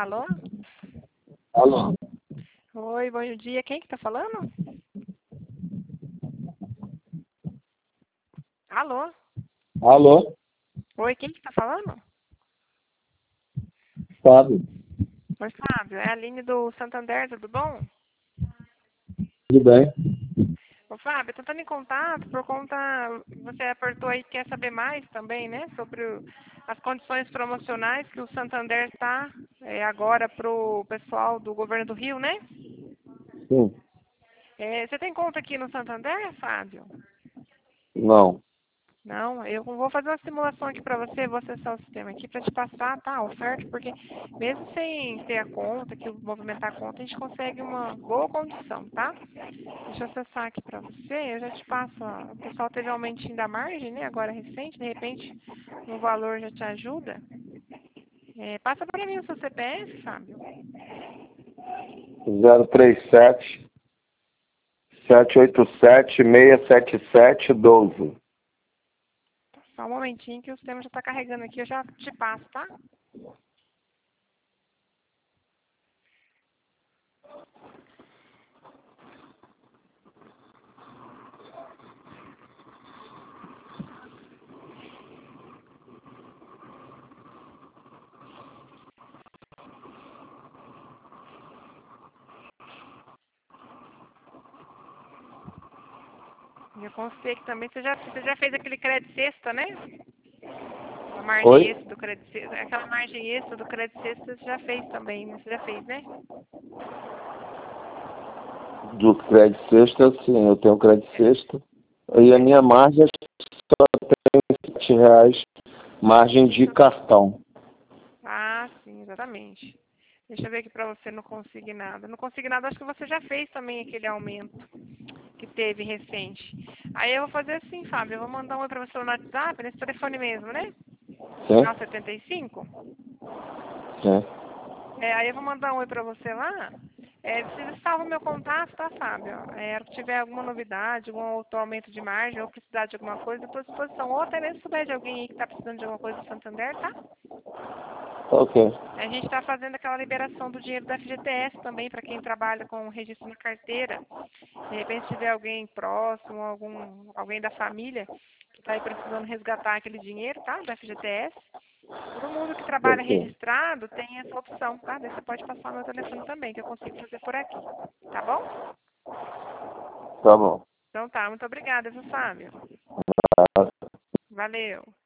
Alô? Alô? Oi, bom dia. Quem que tá falando? Alô? Alô? Oi, quem que tá falando? Fábio, Oi, Fábio. É a Aline do Santander, tudo bom? tudo bem? Ô, Fábio, tô tentando em contato por conta... Você apertou aí, quer saber mais também, né? Sobre as condições promocionais que o Santander está agora pro pessoal do governo do Rio, né? Sim. Você tem conta aqui no Santander, Fábio? Não. Não, eu vou fazer uma simulação aqui para você, vou acessar o sistema aqui para te passar, tá, a oferta, porque mesmo sem ter a conta, que movimentar a conta, a gente consegue uma boa condição, tá? Deixa eu acessar aqui para você, eu já te passo, ó, o pessoal teve aumentinho da margem, né, agora recente, de repente o valor já te ajuda. Passa para mim o seu CPF, Fábio. 037 787 677 12. Só um momentinho que o sistema já está carregando aqui, eu já te passo, tá? Eu consigo que também, você já fez aquele crédito sexta, né? A margem Oi? extra do crédito sexta, aquela margem extra do crédito sexta você já fez também, né? Você já fez, né? Do crédito sexta, sim, eu tenho crédito sexta. E a minha margem é só tem R$ 7 margem de cartão. Ah, sim, exatamente. Deixa eu ver aqui pra você no consignado. No consignado acho que você já fez também aquele aumento que teve recente. Aí eu vou fazer assim, Fábio, eu vou mandar um oi pra você no WhatsApp, nesse telefone mesmo, né? Final Sim? 75. Sim. Aí eu vou mandar um oi pra você lá. Você salva o meu contato, tá, Fábio? Se tiver alguma novidade, algum outro aumento de margem, ou precisar de alguma coisa, eu estou à disposição. Ou até mesmo se souber de alguém aí que está precisando de alguma coisa do Santander, tá? Ok. A gente está fazendo aquela liberação do dinheiro da FGTS também para quem trabalha com registro na carteira. De repente, se tiver alguém próximo, alguém da família que está aí precisando resgatar aquele dinheiro, tá? Da FGTS. Todo mundo que trabalha Ok. registrado tem essa opção, tá? Daí você pode passar meu telefone também, que eu consigo fazer por aqui. Tá bom? Tá bom. Então tá, muito obrigada, viu, Fábio? Tá. Valeu.